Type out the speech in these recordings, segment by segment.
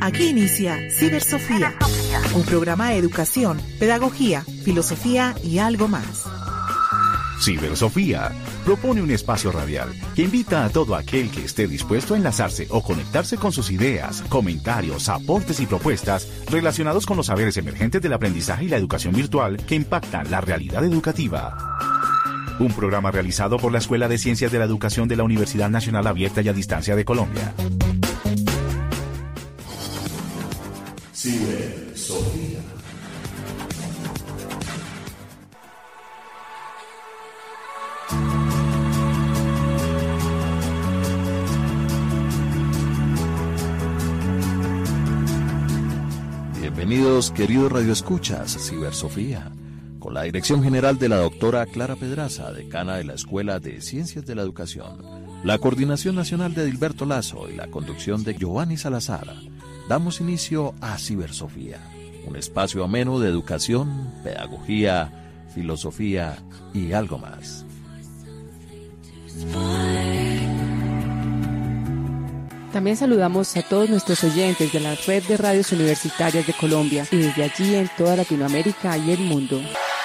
Aquí inicia Cibersofía, un programa de educación, pedagogía, filosofía y algo más. Cibersofía propone un espacio radial que invita a todo aquel que esté dispuesto a enlazarse o conectarse con sus ideas, comentarios, aportes y propuestas relacionados con los saberes emergentes del aprendizaje y la educación virtual que impactan la realidad educativa. Un programa realizado por la Escuela de Ciencias de la Educación de la Universidad Nacional Abierta y a Distancia de Colombia. Cibersofía. Bienvenidos, queridos radioescuchas, a Cibersofía, con la dirección general de la doctora Clara Pedraza, decana de la Escuela de Ciencias de la Educación, la coordinación nacional de Edilberto Lazo y la conducción de Giovanni Salazar. Damos inicio a Cibersofía, un espacio ameno de educación, pedagogía, filosofía y algo más. También saludamos a todos nuestros oyentes de la Red de Radios Universitarias de Colombia y desde allí en toda Latinoamérica y el mundo.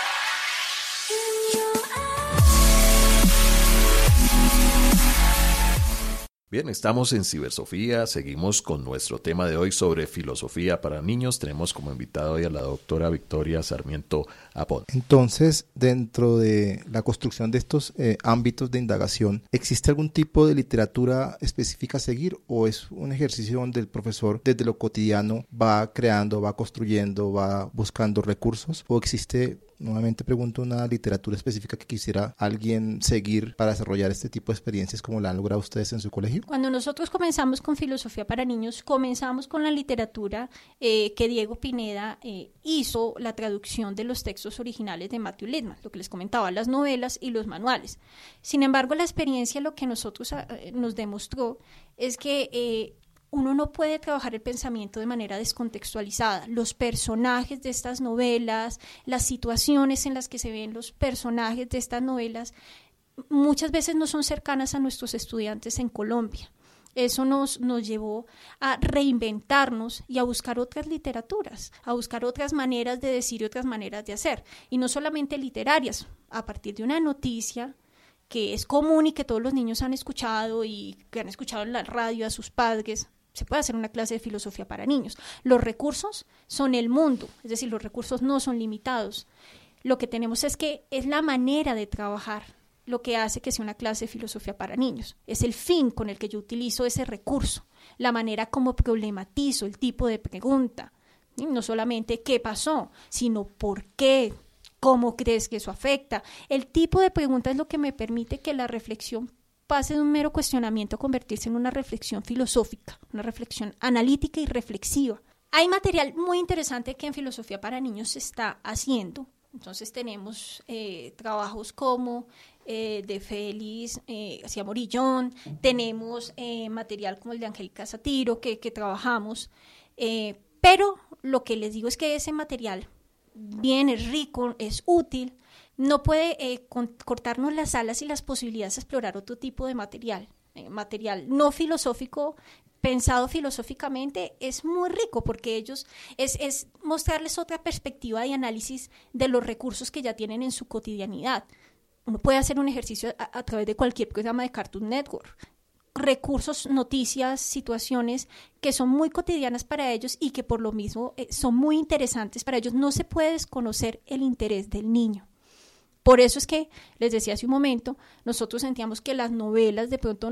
Bien, estamos en Cibersofía, seguimos con nuestro tema de hoy sobre filosofía para niños. Tenemos como invitada hoy a la doctora Victoria Sarmiento Apón. Entonces, dentro de la construcción de estos ámbitos de indagación, ¿existe algún tipo de literatura específica a seguir o es un ejercicio donde el profesor desde lo cotidiano va creando, va construyendo, va buscando recursos? ¿O existe, nuevamente pregunto, una literatura específica que quisiera alguien seguir para desarrollar este tipo de experiencias como la han logrado ustedes en su colegio? Cuando nosotros comenzamos con filosofía para niños, comenzamos con la literatura que Diego Pineda hizo la traducción de los textos originales de Matthew Lipman, lo que les comentaba, las novelas y los manuales. Sin embargo, la experiencia lo que nosotros nos demostró es que uno no puede trabajar el pensamiento de manera descontextualizada. Los personajes de estas novelas, las situaciones en las que se ven los personajes de estas novelas, muchas veces no son cercanas a nuestros estudiantes en Colombia. Eso nos llevó a reinventarnos y a buscar otras literaturas, a buscar otras maneras de decir y otras maneras de hacer. Y no solamente literarias, a partir de una noticia que es común y que todos los niños han escuchado y que han escuchado en la radio a sus padres. Se puede hacer una clase de filosofía para niños. Los recursos son el mundo, es decir, los recursos no son limitados. Lo que tenemos es que es la manera de trabajar lo que hace que sea una clase de filosofía para niños. Es el fin con el que yo utilizo ese recurso, la manera como problematizo el tipo de pregunta. Y no solamente qué pasó, sino por qué, cómo crees que eso afecta. El tipo de pregunta es lo que me permite que la reflexión pase de un mero cuestionamiento a convertirse en una reflexión filosófica, una reflexión analítica y reflexiva. Hay material muy interesante que en filosofía para niños se está haciendo. Entonces tenemos trabajos como de Félix García Morillón, tenemos material como el de Angélica Satiro que trabajamos, pero lo que les digo es que ese material bien es rico, es útil, no puede cortarnos las alas y las posibilidades de explorar otro tipo de material no filosófico, pensado filosóficamente, es muy rico porque ellos es mostrarles otra perspectiva de análisis de los recursos que ya tienen en su cotidianidad. Uno puede hacer un ejercicio a través de cualquier programa de Cartoon Network. Recursos, noticias, situaciones que son muy cotidianas para ellos y que por lo mismo son muy interesantes para ellos. No se puede desconocer el interés del niño. Por eso es que, les decía hace un momento, nosotros sentíamos que las novelas de pronto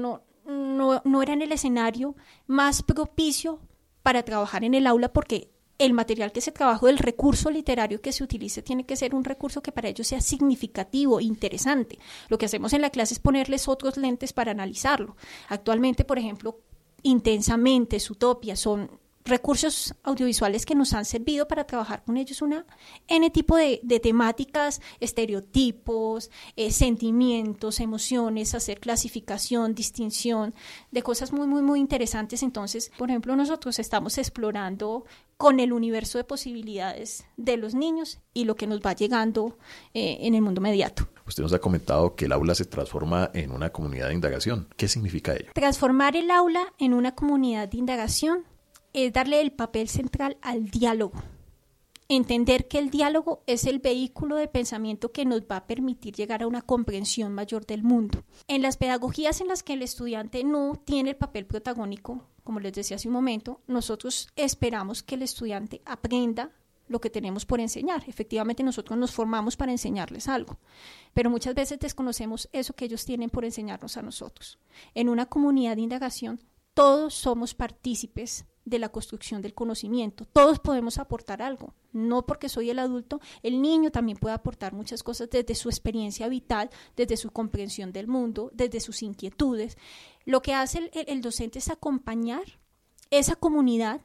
no eran el escenario más propicio para trabajar en el aula, porque el material que se trabajó, el recurso literario que se utilice, tiene que ser un recurso que para ellos sea significativo, interesante. Lo que hacemos en la clase es ponerles otros lentes para analizarlo. Actualmente, por ejemplo, Intensamente, Zootopia, son recursos audiovisuales que nos han servido para trabajar con ellos una N tipo de temáticas, estereotipos, sentimientos, emociones, hacer clasificación, distinción, de cosas muy, muy, muy interesantes. Entonces, por ejemplo, nosotros estamos explorando con el universo de posibilidades de los niños y lo que nos va llegando en el mundo inmediato. Usted nos ha comentado que el aula se transforma en una comunidad de indagación. ¿Qué significa ello? Transformar el aula en una comunidad de indagación es darle el papel central al diálogo. Entender que el diálogo es el vehículo de pensamiento que nos va a permitir llegar a una comprensión mayor del mundo. En las pedagogías en las que el estudiante no tiene el papel protagónico, como les decía hace un momento, nosotros esperamos que el estudiante aprenda lo que tenemos por enseñar. Efectivamente, nosotros nos formamos para enseñarles algo, pero muchas veces desconocemos eso que ellos tienen por enseñarnos a nosotros. En una comunidad de indagación, todos somos partícipes de la construcción del conocimiento. Todos podemos aportar algo. No porque soy el adulto, el niño también puede aportar muchas cosas desde su experiencia vital, desde su comprensión del mundo, desde sus inquietudes. Lo que hace el docente es acompañar esa comunidad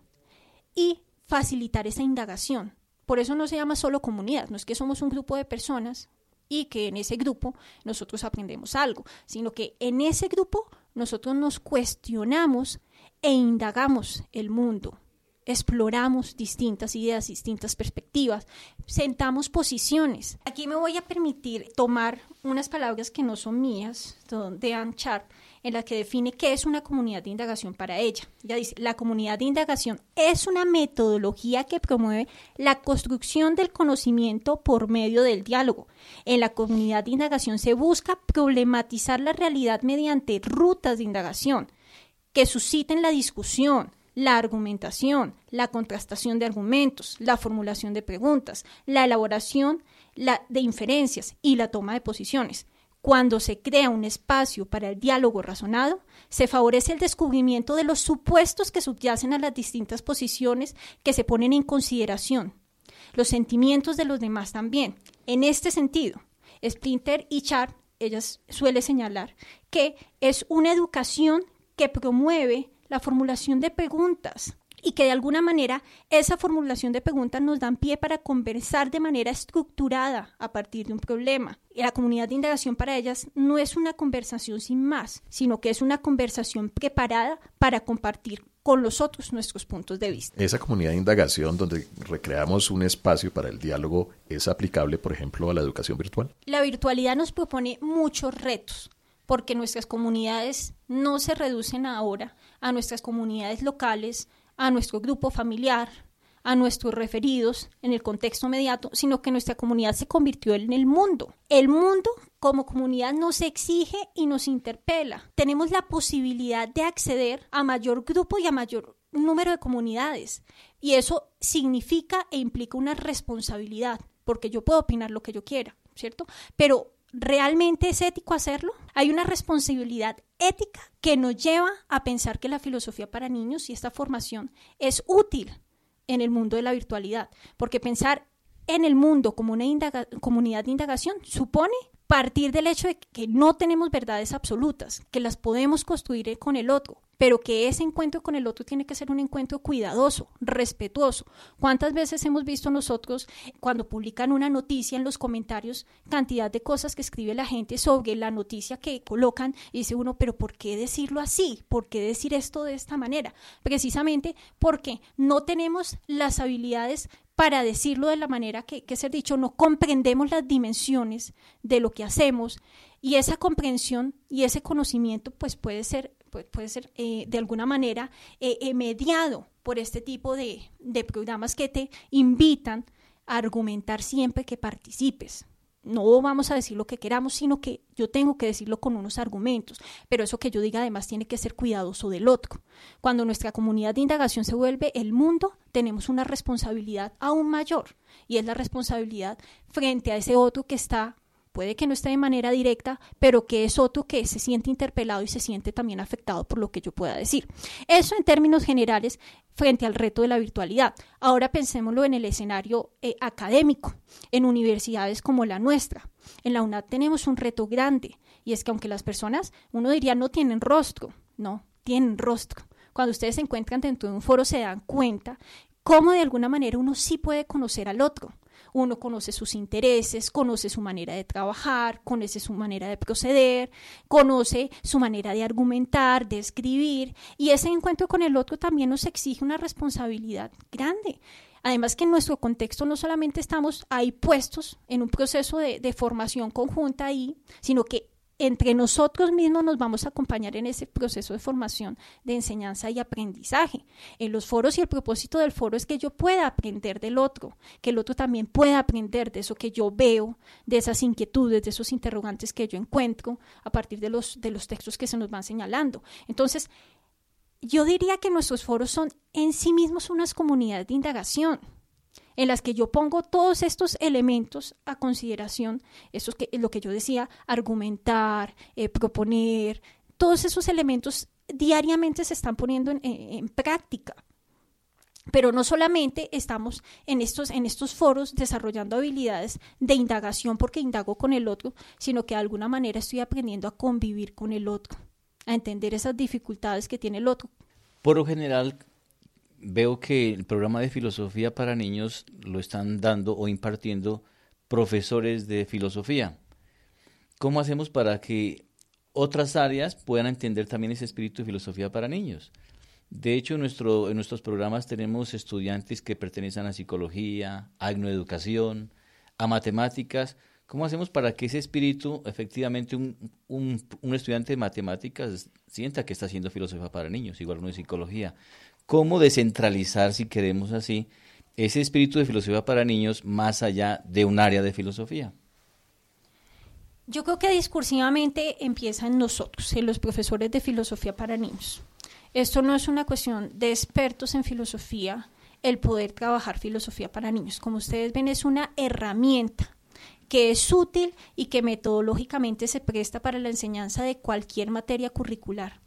y facilitar esa indagación. Por eso no se llama solo comunidad, no es que somos un grupo de personas y que en ese grupo nosotros aprendemos algo, sino que en ese grupo nosotros nos cuestionamos e indagamos el mundo, exploramos distintas ideas, distintas perspectivas, sentamos posiciones. Aquí me voy a permitir tomar unas palabras que no son mías, de Ann Sharp, en la que define qué es una comunidad de indagación para ella. Ella dice, la comunidad de indagación es una metodología que promueve la construcción del conocimiento por medio del diálogo. En la comunidad de indagación se busca problematizar la realidad mediante rutas de indagación que susciten la discusión, la argumentación, la contrastación de argumentos, la formulación de preguntas, la elaboración de inferencias y la toma de posiciones. Cuando se crea un espacio para el diálogo razonado, se favorece el descubrimiento de los supuestos que subyacen a las distintas posiciones que se ponen en consideración, los sentimientos de los demás también. En este sentido, Splinter y Sharp, ellas suelen señalar que es una educación que promueve la formulación de preguntas y que de alguna manera esa formulación de preguntas nos dan pie para conversar de manera estructurada a partir de un problema. Y la comunidad de indagación para ellas no es una conversación sin más, sino que es una conversación preparada para compartir con los otros nuestros puntos de vista. Esa comunidad de indagación donde recreamos un espacio para el diálogo es aplicable, por ejemplo, a la educación virtual. La virtualidad nos propone muchos retos, porque nuestras comunidades no se reducen ahora a nuestras comunidades locales, a nuestro grupo familiar, a nuestros referidos en el contexto inmediato, sino que nuestra comunidad se convirtió en el mundo. El mundo como comunidad nos exige y nos interpela. Tenemos la posibilidad de acceder a mayor grupo y a mayor número de comunidades, y eso significa e implica una responsabilidad, porque yo puedo opinar lo que yo quiera, ¿cierto? Pero ¿realmente es ético hacerlo? Hay una responsabilidad ética que nos lleva a pensar que la filosofía para niños y esta formación es útil en el mundo de la virtualidad, porque pensar en el mundo como una comunidad de indagación supone partir del hecho de que no tenemos verdades absolutas, que las podemos construir con el otro, pero que ese encuentro con el otro tiene que ser un encuentro cuidadoso, respetuoso. ¿Cuántas veces hemos visto nosotros cuando publican una noticia en los comentarios cantidad de cosas que escribe la gente sobre la noticia que colocan y dice uno, pero ¿por qué decirlo así? ¿Por qué decir esto de esta manera? Precisamente porque no tenemos las habilidades para decirlo de la manera que se ha dicho, no comprendemos las dimensiones de lo que hacemos, y esa comprensión y ese conocimiento pues puede ser de alguna manera mediado por este tipo de programas que te invitan a argumentar siempre que participes. No vamos a decir lo que queramos, sino que yo tengo que decirlo con unos argumentos, pero eso que yo diga además tiene que ser cuidadoso del otro. Cuando nuestra comunidad de indagación se vuelve el mundo, tenemos una responsabilidad aún mayor, y es la responsabilidad frente a ese otro que está, puede que no esté de manera directa, pero que es otro que se siente interpelado y se siente también afectado por lo que yo pueda decir. Eso en términos generales frente al reto de la virtualidad. Ahora pensémoslo en el escenario académico, en universidades como la nuestra. En la UNAD tenemos un reto grande, y es que aunque las personas, uno diría, no tienen rostro, no, tienen rostro. Cuando ustedes se encuentran dentro de un foro se dan cuenta cómo de alguna manera uno sí puede conocer al otro. Uno conoce sus intereses, conoce su manera de trabajar, conoce su manera de proceder, conoce su manera de argumentar, de escribir, y ese encuentro con el otro también nos exige una responsabilidad grande. Además que en nuestro contexto no solamente estamos ahí puestos en un proceso de formación conjunta ahí, sino que entre nosotros mismos nos vamos a acompañar en ese proceso de formación, de enseñanza y aprendizaje. En los foros, y el propósito del foro es que yo pueda aprender del otro, que el otro también pueda aprender de eso que yo veo, de esas inquietudes, de esos interrogantes que yo encuentro a partir de los textos que se nos van señalando. Entonces, yo diría que nuestros foros son en sí mismos unas comunidades de indagación, en las que yo pongo todos estos elementos a consideración, lo que yo decía, argumentar, proponer, todos esos elementos diariamente se están poniendo en práctica. Pero no solamente estamos en estos foros desarrollando habilidades de indagación porque indago con el otro, sino que de alguna manera estoy aprendiendo a convivir con el otro, a entender esas dificultades que tiene el otro. Por lo general, veo que el programa de filosofía para niños lo están dando o impartiendo profesores de filosofía. ¿Cómo hacemos para que otras áreas puedan entender también ese espíritu de filosofía para niños? De hecho, en nuestros programas tenemos estudiantes que pertenecen a psicología, a etnoeducación, a matemáticas. ¿Cómo hacemos para que ese espíritu, efectivamente, un estudiante de matemáticas sienta que está haciendo filosofía para niños, igual uno de psicología? ¿Cómo descentralizar, si queremos así, ese espíritu de filosofía para niños más allá de un área de filosofía? Yo creo que discursivamente empieza en nosotros, en los profesores de filosofía para niños. Esto no es una cuestión de expertos en filosofía, el poder trabajar filosofía para niños. Como ustedes ven, es una herramienta que es útil y que metodológicamente se presta para la enseñanza de cualquier materia curricular.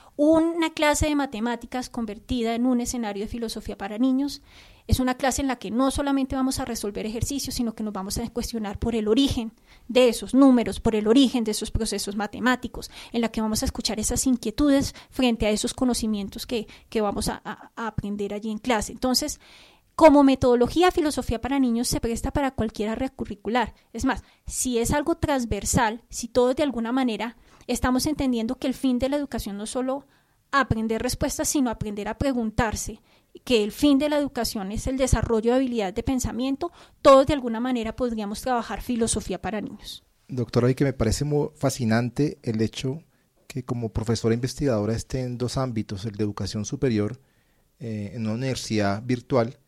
Una clase de matemáticas convertida en un escenario de filosofía para niños es una clase en la que no solamente vamos a resolver ejercicios, sino que nos vamos a cuestionar por el origen de esos números, por el origen de esos procesos matemáticos, en la que vamos a escuchar esas inquietudes frente a esos conocimientos que vamos a aprender allí en clase. Entonces, como metodología, filosofía para niños se presta para cualquier área curricular. Es más, si es algo transversal, si todos de alguna manera estamos entendiendo que el fin de la educación no es solo aprender respuestas, sino aprender a preguntarse, que el fin de la educación es el desarrollo de habilidades de pensamiento, todos de alguna manera podríamos trabajar filosofía para niños. Doctora, y que me parece muy fascinante el hecho que como profesora investigadora esté en dos ámbitos, el de educación superior, en una universidad virtual,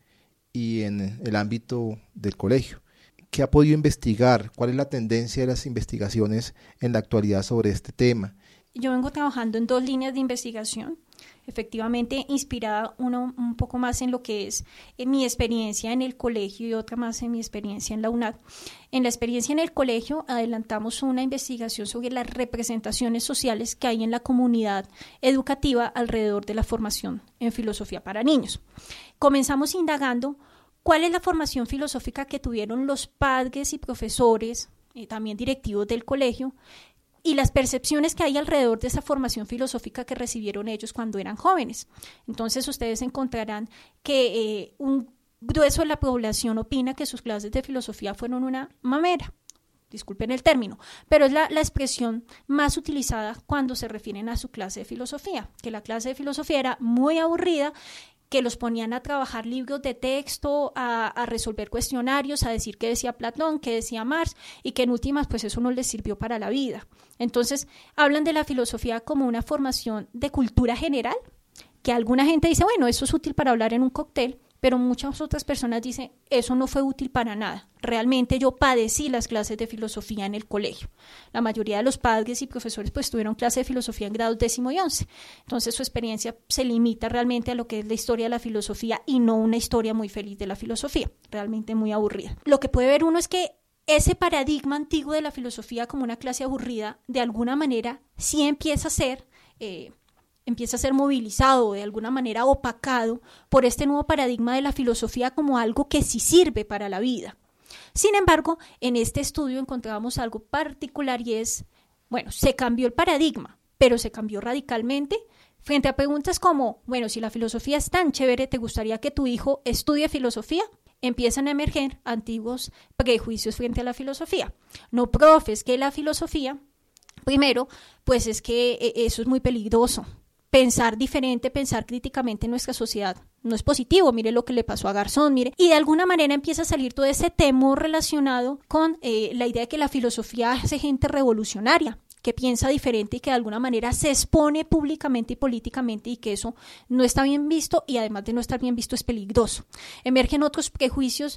y en el ámbito del colegio. ¿Qué ha podido investigar? ¿Cuál es la tendencia de las investigaciones en la actualidad sobre este tema? Yo vengo trabajando en 2 líneas de investigación, efectivamente inspirada una un poco más en lo que es mi experiencia en el colegio y otra más en mi experiencia en la UNAD. En la experiencia en el colegio adelantamos una investigación sobre las representaciones sociales que hay en la comunidad educativa alrededor de la formación en filosofía para niños. Comenzamos indagando cuál es la formación filosófica que tuvieron los padres y profesores, también directivos del colegio, y las percepciones que hay alrededor de esa formación filosófica que recibieron ellos cuando eran jóvenes. Entonces ustedes encontrarán que un grueso de la población opina que sus clases de filosofía fueron una mamera, disculpen el término, pero es la expresión más utilizada cuando se refieren a su clase de filosofía, que la clase de filosofía era muy aburrida, que los ponían a trabajar libros de texto, a resolver cuestionarios, a decir qué decía Platón, qué decía Marx, y que en últimas pues eso no les sirvió para la vida. Entonces hablan de la filosofía como una formación de cultura general, que alguna gente dice, bueno, eso es útil para hablar en un cóctel, pero muchas otras personas dicen, eso no fue útil para nada. Realmente yo padecí las clases de filosofía en el colegio. La mayoría de los padres y profesores pues tuvieron clase de filosofía en grados 10º y 11. Entonces su experiencia se limita realmente a lo que es la historia de la filosofía y no una historia muy feliz de la filosofía, realmente muy aburrida. Lo que puede ver uno es que ese paradigma antiguo de la filosofía como una clase aburrida, de alguna manera sí empieza a ser movilizado, de alguna manera opacado por este nuevo paradigma de la filosofía como algo que sí sirve para la vida. Sin embargo, en este estudio encontramos algo particular y es, bueno, se cambió el paradigma, pero se cambió radicalmente frente a preguntas como, bueno, si la filosofía es tan chévere, ¿te gustaría que tu hijo estudie filosofía? Empiezan a emerger antiguos prejuicios frente a la filosofía. No, profes, que la filosofía, primero, pues es que eso es muy peligroso. Pensar diferente, pensar críticamente en nuestra sociedad no es positivo, mire lo que le pasó a Garzón, mire, y de alguna manera empieza a salir todo ese temor relacionado con la idea de que la filosofía hace gente revolucionaria, que piensa diferente y que de alguna manera se expone públicamente y políticamente, y que eso no está bien visto, y además de no estar bien visto es peligroso. Emergen otros prejuicios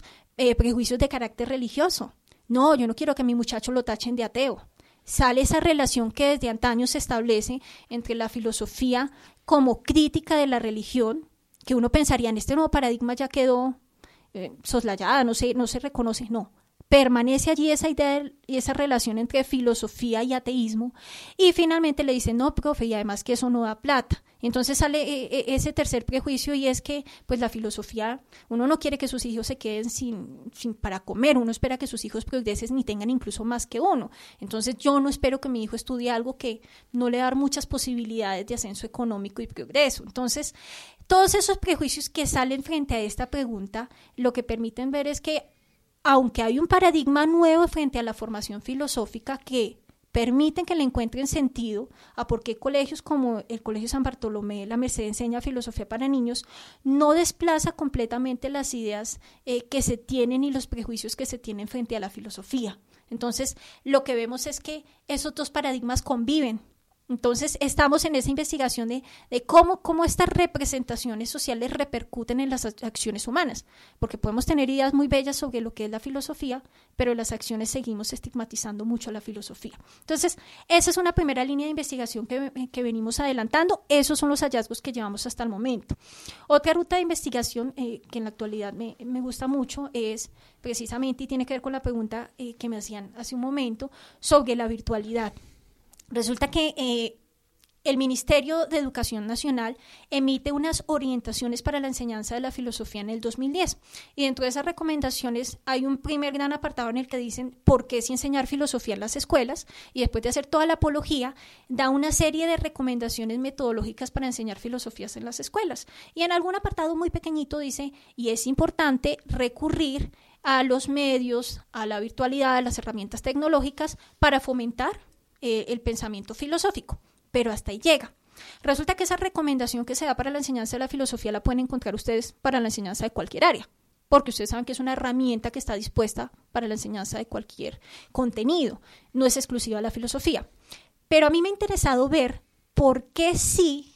de carácter religioso. No, yo no quiero que a mi muchacho lo tachen de ateo. Sale esa relación que desde antaño se establece entre la filosofía como crítica de la religión, que uno pensaría en este nuevo paradigma ya quedó soslayada, no se reconoce, no. Permanece allí esa idea y esa relación entre filosofía y ateísmo, y finalmente le dicen, no, profe, y además que eso no da plata. Entonces sale ese tercer prejuicio, y es que pues la filosofía, uno no quiere que sus hijos se queden sin para comer, uno espera que sus hijos progresen y tengan incluso más que uno. Entonces yo no espero que mi hijo estudie algo que no le da muchas posibilidades de ascenso económico y progreso. Entonces, todos esos prejuicios que salen frente a esta pregunta, lo que permiten ver es que aunque hay un paradigma nuevo frente a la formación filosófica que permiten que le encuentren sentido a por qué colegios como el Colegio San Bartolomé, la Merced enseña filosofía para niños, no desplaza completamente las ideas que se tienen y los prejuicios que se tienen frente a la filosofía. Entonces, lo que vemos es que esos dos paradigmas conviven. Entonces, estamos en esa investigación de cómo estas representaciones sociales repercuten en las acciones humanas, porque podemos tener ideas muy bellas sobre lo que es la filosofía, pero en las acciones seguimos estigmatizando mucho a la filosofía. Entonces, esa es una primera línea de investigación que venimos adelantando. Esos son los hallazgos que llevamos hasta el momento. Otra ruta de investigación que en la actualidad me gusta mucho es precisamente, y tiene que ver con la pregunta que me hacían hace un momento, sobre la virtualidad. Resulta que el Ministerio de Educación Nacional emite unas orientaciones para la enseñanza de la filosofía en el 2010, y dentro de esas recomendaciones hay un primer gran apartado en el que dicen por qué sí enseñar filosofía en las escuelas, y después de hacer toda la apología da una serie de recomendaciones metodológicas para enseñar filosofías en las escuelas, y en algún apartado muy pequeñito dice, y es importante recurrir a los medios, a la virtualidad, a las herramientas tecnológicas para fomentar el pensamiento filosófico, pero hasta ahí llega. Resulta que esa recomendación que se da para la enseñanza de la filosofía la pueden encontrar ustedes para la enseñanza de cualquier área, porque ustedes saben que es una herramienta que está dispuesta para la enseñanza de cualquier contenido, no es exclusiva de la filosofía. Pero a mí me ha interesado ver por qué sí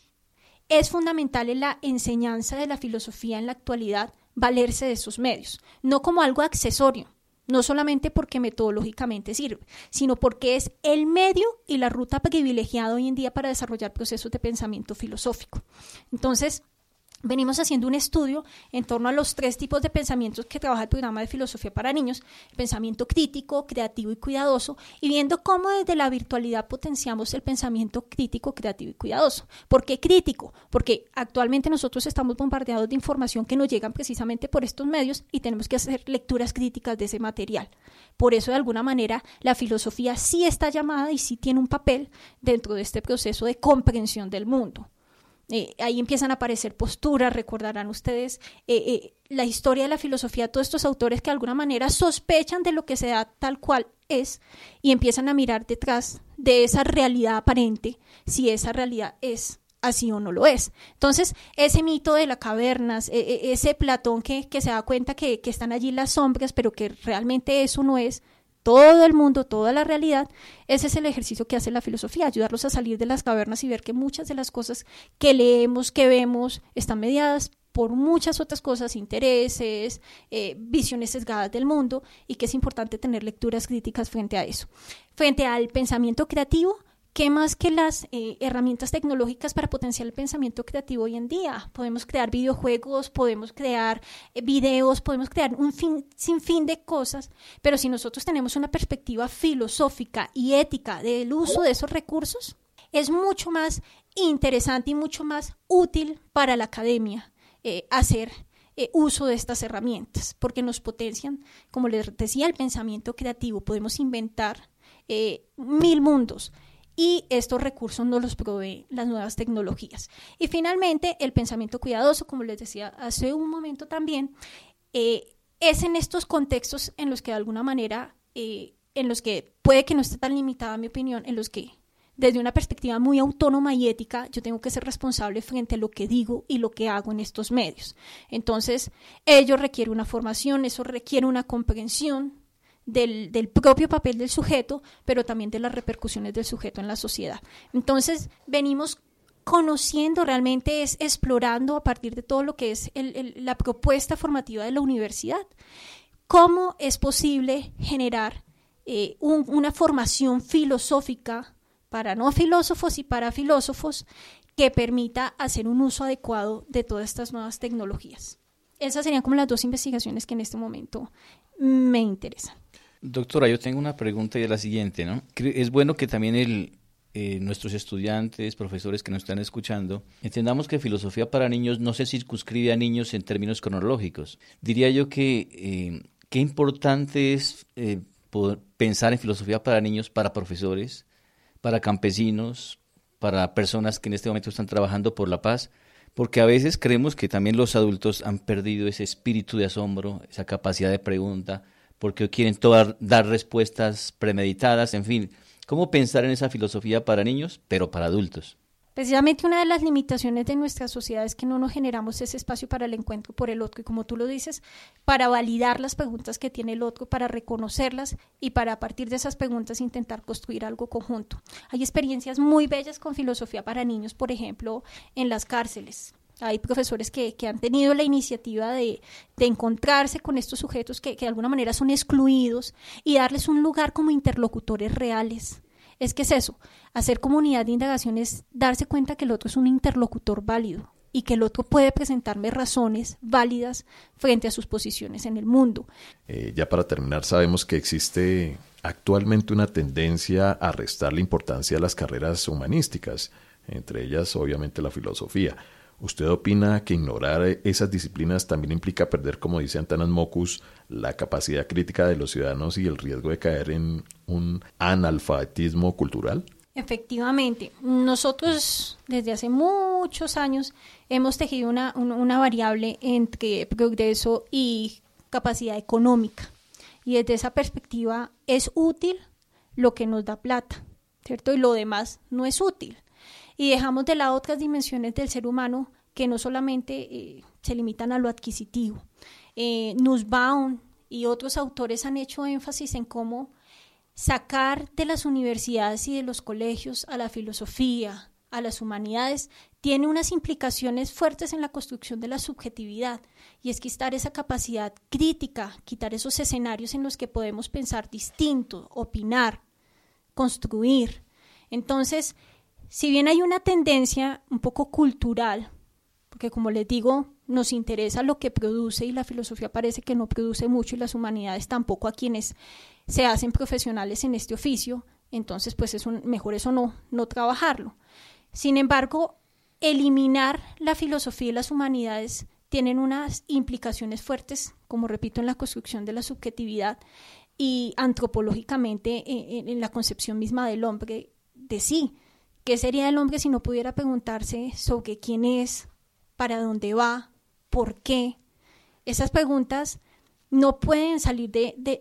es fundamental en la enseñanza de la filosofía en la actualidad valerse de esos medios, no como algo accesorio, no solamente porque metodológicamente sirve, sino porque es el medio y la ruta privilegiada hoy en día para desarrollar procesos de pensamiento filosófico. Entonces, venimos haciendo un estudio en torno a los 3 tipos de pensamientos que trabaja el programa de filosofía para niños: el pensamiento crítico, creativo y cuidadoso, y viendo cómo desde la virtualidad potenciamos el pensamiento crítico, creativo y cuidadoso. ¿Por qué crítico? Porque actualmente nosotros estamos bombardeados de información que nos llegan precisamente por estos medios y tenemos que hacer lecturas críticas de ese material. Por eso, de alguna manera, la filosofía sí está llamada y sí tiene un papel dentro de este proceso de comprensión del mundo. Ahí empiezan a aparecer posturas, recordarán ustedes la historia de la filosofía, todos estos autores que de alguna manera sospechan de lo que se da tal cual es y empiezan a mirar detrás de esa realidad aparente, si esa realidad es así o no lo es. Entonces, ese mito de las cavernas, ese Platón que se da cuenta que están allí las sombras, pero que realmente eso no es todo el mundo, toda la realidad, ese es el ejercicio que hace la filosofía, ayudarlos a salir de las cavernas y ver que muchas de las cosas que leemos, que vemos, están mediadas por muchas otras cosas, intereses, visiones sesgadas del mundo, y que es importante tener lecturas críticas frente a eso. Frente al pensamiento creativo, ¿qué más que las herramientas tecnológicas para potenciar el pensamiento creativo hoy en día? Podemos crear videojuegos, podemos crear videos, podemos crear un sinfín de cosas, pero si nosotros tenemos una perspectiva filosófica y ética del uso de esos recursos, es mucho más interesante y mucho más útil para la academia hacer uso de estas herramientas, porque nos potencian, como les decía, el pensamiento creativo. Podemos inventar 1000 mundos, y estos recursos nos los proveen las nuevas tecnologías. Y finalmente, el pensamiento cuidadoso, como les decía hace un momento también, es en estos contextos en los que de alguna manera, en los que puede que no esté tan limitada mi opinión, en los que desde una perspectiva muy autónoma y ética, yo tengo que ser responsable frente a lo que digo y lo que hago en estos medios. Entonces, ello requiere una formación, eso requiere una comprensión del propio papel del sujeto, pero también de las repercusiones del sujeto en la sociedad. Entonces, venimos conociendo, realmente es explorando a partir de todo lo que es la propuesta formativa de la universidad, cómo es posible generar una formación filosófica para no filósofos y para filósofos que permita hacer un uso adecuado de todas estas nuevas tecnologías. Esas serían como las dos investigaciones que en este momento me interesan. Doctora, yo tengo una pregunta y es la siguiente, ¿no? Es bueno que también nuestros estudiantes, profesores que nos están escuchando, entendamos que filosofía para niños no se circunscribe a niños en términos cronológicos. Diría yo que qué importante es poder pensar en filosofía para niños, para profesores, para campesinos, para personas que en este momento están trabajando por la paz, porque a veces creemos que también los adultos han perdido ese espíritu de asombro, esa capacidad de pregunta, porque quieren dar respuestas premeditadas, en fin. ¿Cómo pensar en esa filosofía para niños, pero para adultos? Precisamente una de las limitaciones de nuestra sociedad es que no nos generamos ese espacio para el encuentro por el otro, y como tú lo dices, para validar las preguntas que tiene el otro, para reconocerlas y para a partir de esas preguntas intentar construir algo conjunto. Hay experiencias muy bellas con filosofía para niños, por ejemplo, en las cárceles. Hay profesores que han tenido la iniciativa de encontrarse con estos sujetos que de alguna manera son excluidos y darles un lugar como interlocutores reales. Es que es eso, hacer comunidad de indagación es darse cuenta que el otro es un interlocutor válido y que el otro puede presentarme razones válidas frente a sus posiciones en el mundo. Ya para terminar, sabemos que existe actualmente una tendencia a restarle importancia a las carreras humanísticas, entre ellas obviamente la filosofía. ¿Usted opina que ignorar esas disciplinas también implica perder, como dice Antanas Mockus, la capacidad crítica de los ciudadanos y el riesgo de caer en un analfabetismo cultural? Efectivamente, nosotros desde hace muchos años hemos tejido una variable entre progreso y capacidad económica, y desde esa perspectiva es útil lo que nos da plata, ¿cierto? Y lo demás no es útil. Y dejamos de lado otras dimensiones del ser humano que no solamente se limitan a lo adquisitivo. Nussbaum y otros autores han hecho énfasis en cómo sacar de las universidades y de los colegios a la filosofía, a las humanidades, tiene unas implicaciones fuertes en la construcción de la subjetividad, y es quitar esa capacidad crítica, quitar esos escenarios en los que podemos pensar distinto, opinar, construir. Entonces, si bien hay una tendencia un poco cultural, porque como les digo, nos interesa lo que produce y la filosofía parece que no produce mucho y las humanidades tampoco a quienes se hacen profesionales en este oficio, entonces pues mejor eso no trabajarlo. Sin embargo, eliminar la filosofía y las humanidades tienen unas implicaciones fuertes, como repito, en la construcción de la subjetividad y antropológicamente en la concepción misma del hombre de sí. ¿Qué sería el hombre si no pudiera preguntarse sobre quién es, para dónde va, por qué? Esas preguntas no pueden salir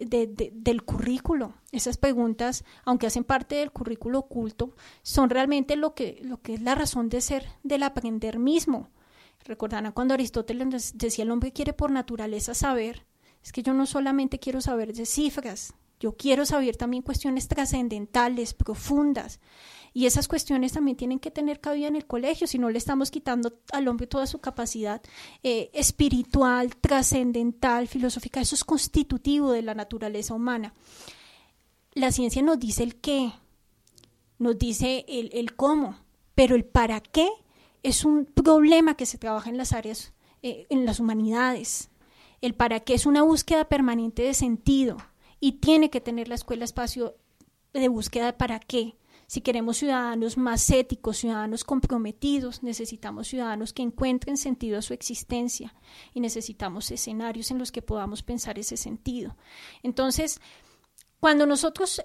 del currículo. Esas preguntas, aunque hacen parte del currículo oculto, son realmente lo que es la razón de ser del aprender mismo. Recordarán cuando Aristóteles decía el hombre quiere por naturaleza saber. Es que yo no solamente quiero saber de cifras, yo quiero saber también cuestiones trascendentales, profundas. Y esas cuestiones también tienen que tener cabida en el colegio, si no le estamos quitando al hombre toda su capacidad espiritual, trascendental, filosófica. Eso es constitutivo de la naturaleza humana. La ciencia nos dice el qué, nos dice el cómo, pero el para qué es un problema que se trabaja en las áreas, en las humanidades. El para qué es una búsqueda permanente de sentido y tiene que tener la escuela espacio de búsqueda de para qué. Si queremos ciudadanos más éticos, ciudadanos comprometidos, necesitamos ciudadanos que encuentren sentido a su existencia y necesitamos escenarios en los que podamos pensar ese sentido. Entonces, cuando nosotros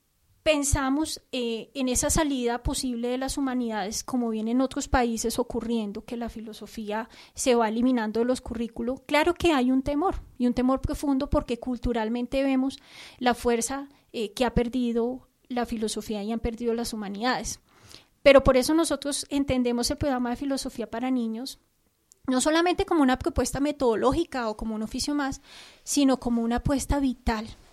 pensamos en esa salida posible de las humanidades, como viene en otros países ocurriendo, que la filosofía se va eliminando de los currículos, claro que hay un temor, y un temor profundo porque culturalmente vemos la fuerza que ha perdido la filosofía y han perdido las humanidades. Pero por eso nosotros entendemos el programa de filosofía para niños no solamente como una propuesta metodológica o como un oficio más, sino como una apuesta vital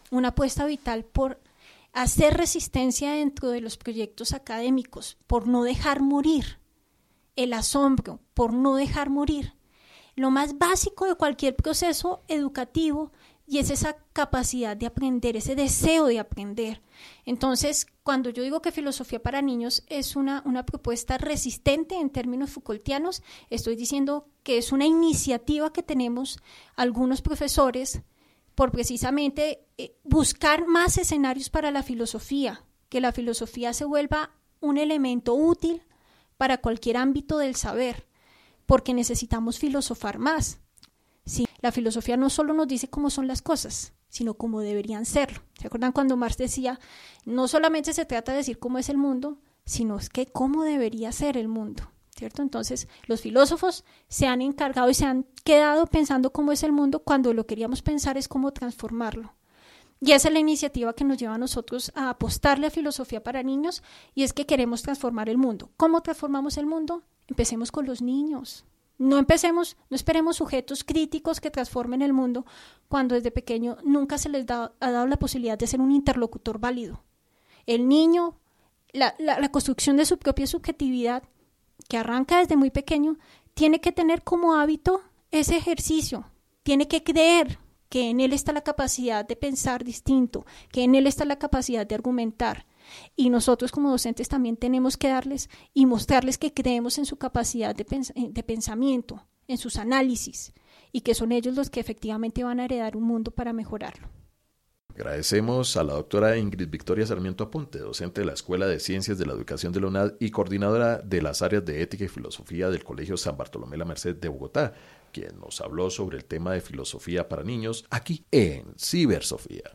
una apuesta vital por hacer resistencia dentro de los proyectos académicos, por no dejar morir el asombro, por no dejar morir lo más básico de cualquier proceso educativo, y es esa capacidad de aprender, ese deseo de aprender. Entonces, cuando yo digo que filosofía para niños es una propuesta resistente en términos Foucaultianos, estoy diciendo que es una iniciativa que tenemos algunos profesores por precisamente buscar más escenarios para la filosofía, que la filosofía se vuelva un elemento útil para cualquier ámbito del saber, porque necesitamos filosofar más. Sí, la filosofía no solo nos dice cómo son las cosas, sino cómo deberían serlo. ¿Se acuerdan cuando Marx decía, no solamente se trata de decir cómo es el mundo, sino es que cómo debería ser el mundo, ¿cierto? Entonces, los filósofos se han encargado y se han quedado pensando cómo es el mundo cuando lo queríamos pensar es cómo transformarlo. Y esa es la iniciativa que nos lleva a nosotros a apostarle a filosofía para niños, y es que queremos transformar el mundo. ¿Cómo transformamos el mundo? Empecemos con los niños. No esperemos sujetos críticos que transformen el mundo cuando desde pequeño nunca se les ha dado la posibilidad de ser un interlocutor válido. El niño, la construcción de su propia subjetividad, que arranca desde muy pequeño, tiene que tener como hábito ese ejercicio, tiene que creer que en él está la capacidad de pensar distinto, que en él está la capacidad de argumentar. Y nosotros como docentes también tenemos que darles y mostrarles que creemos en su capacidad de pensamiento, en sus análisis, y que son ellos los que efectivamente van a heredar un mundo para mejorarlo. Agradecemos a la doctora Ingrid Victoria Sarmiento Aponte, docente de la Escuela de Ciencias de la Educación de la UNAD y coordinadora de las áreas de Ética y Filosofía del Colegio San Bartolomé La Merced de Bogotá, quien nos habló sobre el tema de filosofía para niños aquí en Cibersofía.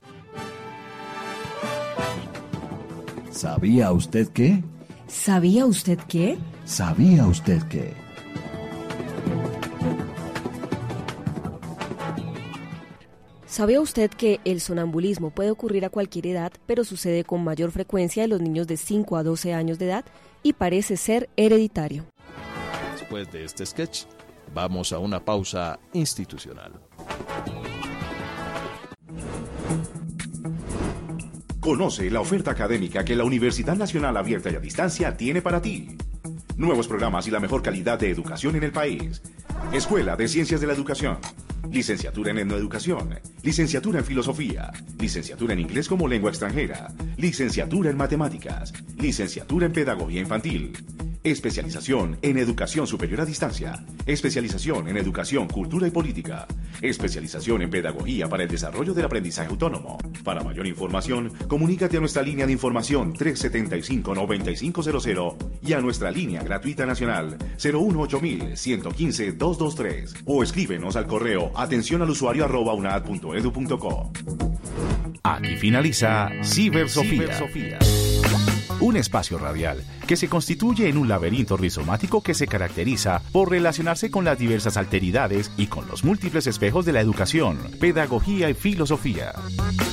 ¿Sabía usted qué? ¿Sabía usted qué? ¿Sabía usted qué? ¿Sabía usted que el sonambulismo puede ocurrir a cualquier edad, pero sucede con mayor frecuencia en los niños de 5 a 12 años de edad y parece ser hereditario? Después de este sketch, vamos a una pausa institucional. Conoce la oferta académica que la Universidad Nacional Abierta y a Distancia tiene para ti. Nuevos programas y la mejor calidad de educación en el país. Escuela de Ciencias de la Educación. Licenciatura en Etnoeducación. Licenciatura en Filosofía. Licenciatura en Inglés como Lengua Extranjera. Licenciatura en Matemáticas. Licenciatura en Pedagogía Infantil. Especialización en Educación Superior a Distancia. Especialización en Educación, Cultura y Política. Especialización en Pedagogía para el Desarrollo del Aprendizaje Autónomo. Para mayor información, comunícate a nuestra línea de información 375-9500 y a nuestra línea gratuita nacional 018-115-223 o escríbenos al correo atencionalusuario@unad.edu.co. Aquí finaliza Cibersofía. Un espacio radial que se constituye en un laberinto rizomático que se caracteriza por relacionarse con las diversas alteridades y con los múltiples espejos de la educación, pedagogía y filosofía.